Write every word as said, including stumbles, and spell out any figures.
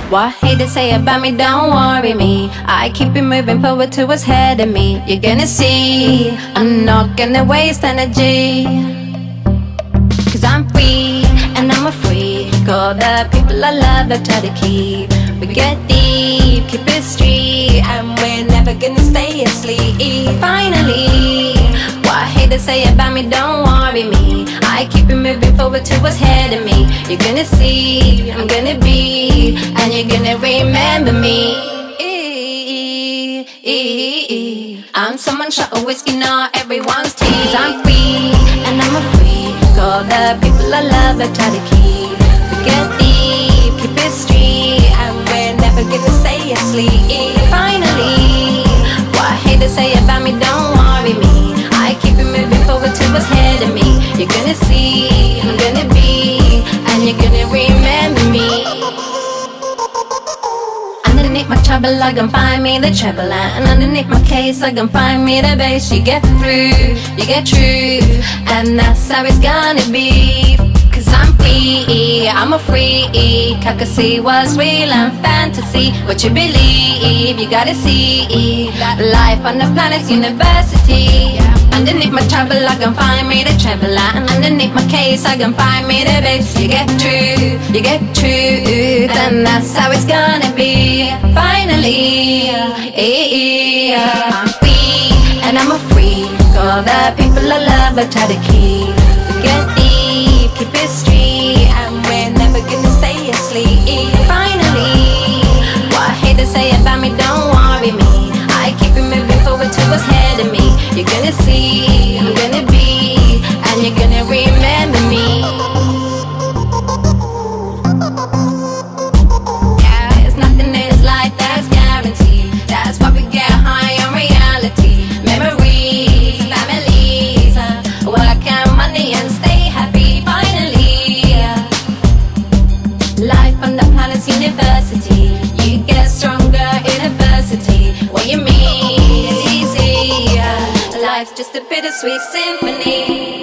What haters say about me, don't worry me. I keep it moving forward to what's ahead of me. You're gonna see, I'm not gonna waste energy. Cause I'm free, and I'm a freak. All the people I love, I try to keep. We get deep, keep it street, and we're never gonna stay asleep. Finally, what haters say about me, don't worry me. I keep it moving forward to what's ahead of me. You're gonna see, I'm gonna be, and you're gonna remember me. I'm someone shot of whiskey, not everyone's tea. Cause I'm free, and I'm a freak. All the people I love, I try to keep. We get deep, keep it street, and we're never gonna stay asleep. Finally, what haters say about me, don't worry me. I keep it moving forward to what's ahead of me. You're gonna see, I'm gonna be, and you're gonna remember me. Underneath my trouble, I can find me the treble, and underneath my case, I can find me the bass. You get through, you get truth, and that's how it's gonna be. Cause I'm free, I'm a freak. I can see what's real and fantasy. What you believe, you gotta see. Life on the planet's university. Underneath my trouble, I can find me the treble, and underneath my case, I can find me the bass. You get true, you get truth, and that's how it's gonna be. Finally, I'm free, and I'm a freak. All the people I love, I try to keep. We get deep, keep it street, and we're never gonna stay asleep. Finally, what haters say about me, don't worry me. I keep it moving forward to what's ahead of me. You're gonna see, I'm gonna be, and you're gonna remember me. Yeah, there's nothing in this life that's guaranteed. That's why we get high on reality. Memories, families, uh, work and money and stay happy. Finally, uh, life on the planet's university. You get stronger in adversity. What you mean is easy. Uh, Life's just a bittersweet symphony.